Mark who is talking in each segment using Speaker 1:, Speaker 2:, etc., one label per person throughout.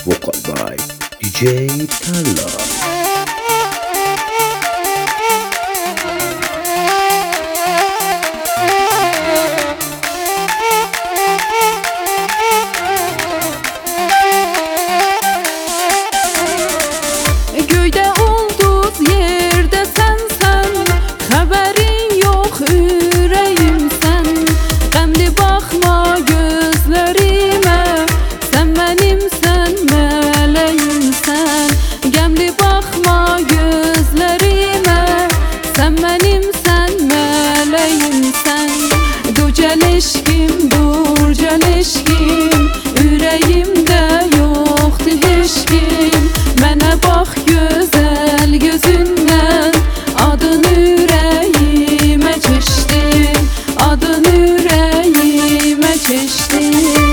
Speaker 1: vocal by DJ Talla.
Speaker 2: Eşkim, dur can eşkim, ürəyimdə yoxdur heşkim. Mənə bax gözəl gözündən, adın ürəyimə keçdin, adın ürəyimə keçdin.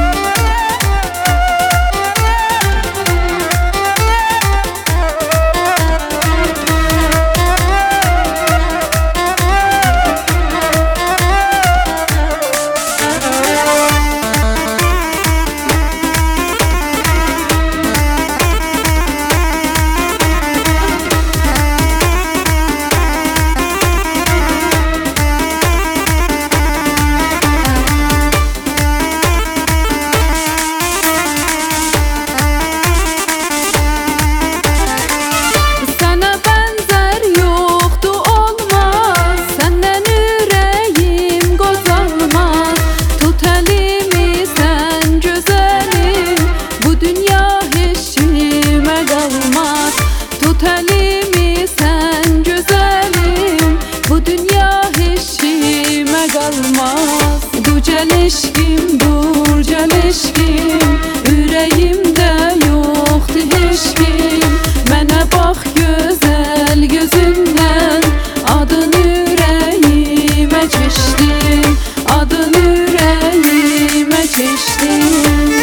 Speaker 2: Tut elimi sen güzelim, bu dünya heşime kalmaz. Dur can eşkim, dur can eşkim, ürəyimdə yoxdur heşkim. Mənə bax gözəl gözündən, adın ürəyimə keçdin, adın ürəyimə keçdin.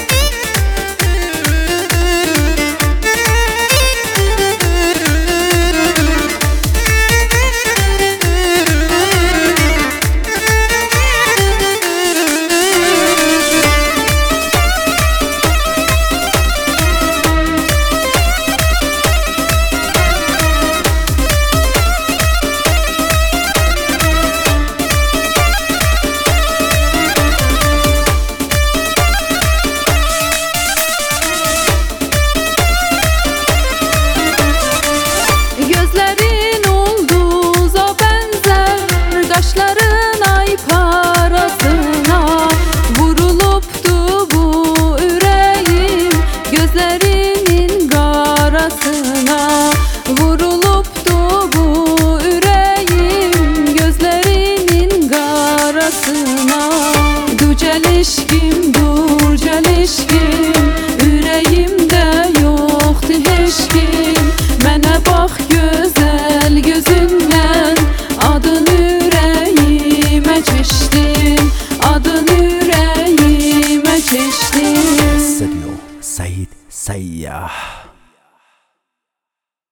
Speaker 2: Kaşların ay parasına vurulupdu bu ürəyim, gözlərinin qarasına vurulupdu bu ürəyim, gözlərinin qarasına. Dur can eşkim, dur can eşkim,